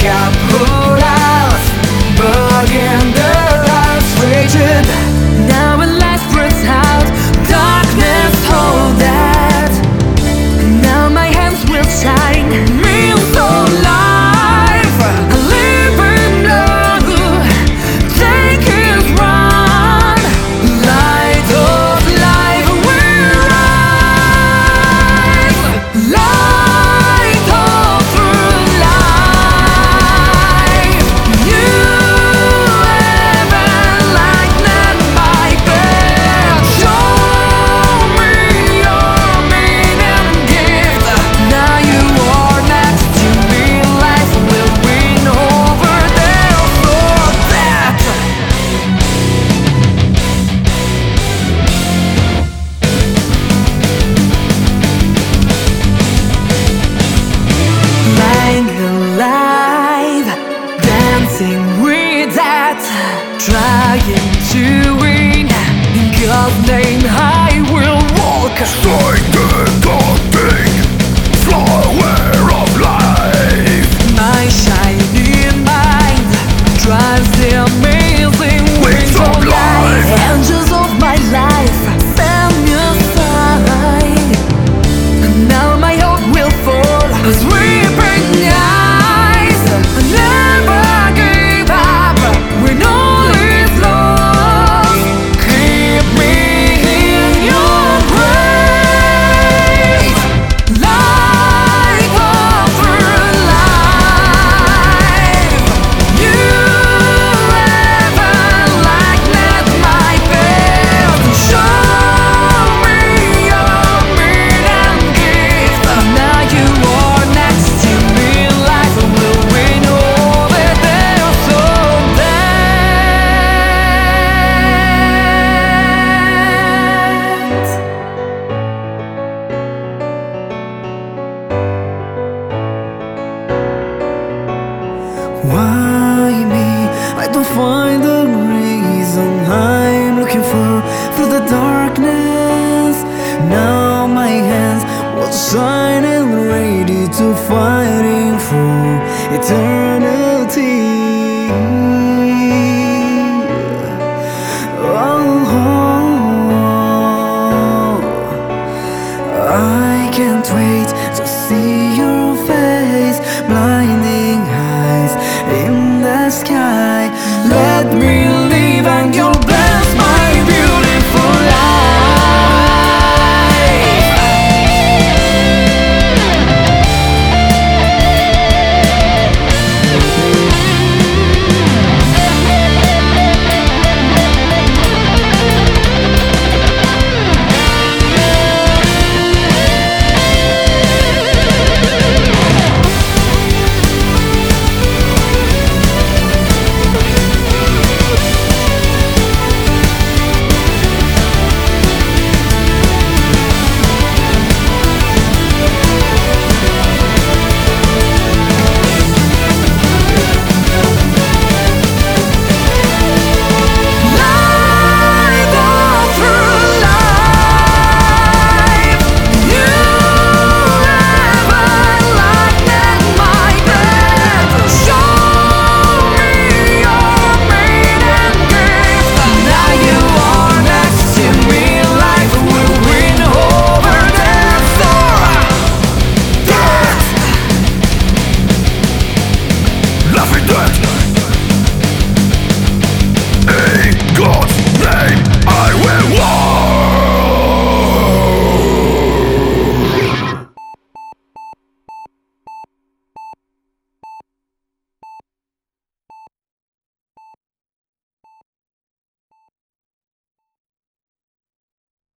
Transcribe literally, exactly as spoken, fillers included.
got put out, but in the lights raging. Now when light spreads out, darkness hold that. Now my hands will shine, means so life. Living on, take his run. Light of life will rise. Light of through life. You ever lighten my path. Show me your meaning gift. Now you are next to me. Life will win over there for that. Lying alive, dancing with that, trying to win. In God's name I will walk. Satan talking, flower of life. My shining mind drives the amazing wings of life. Angels of my life, stand me aside. And now my hope will fall as we break eyes. Never give up when all is lost. Keep me in your grace. Light of through life. You ever lighten my path. Show me your meaning gift. Now you are next to me. Life will win over there so that. Why me? I don't find the reason I'm looking for through the darkness. Now my hands will shine and ready to fighting for eternity. Oh, I can't wait to see your face, blinding eyes in the sky. Let me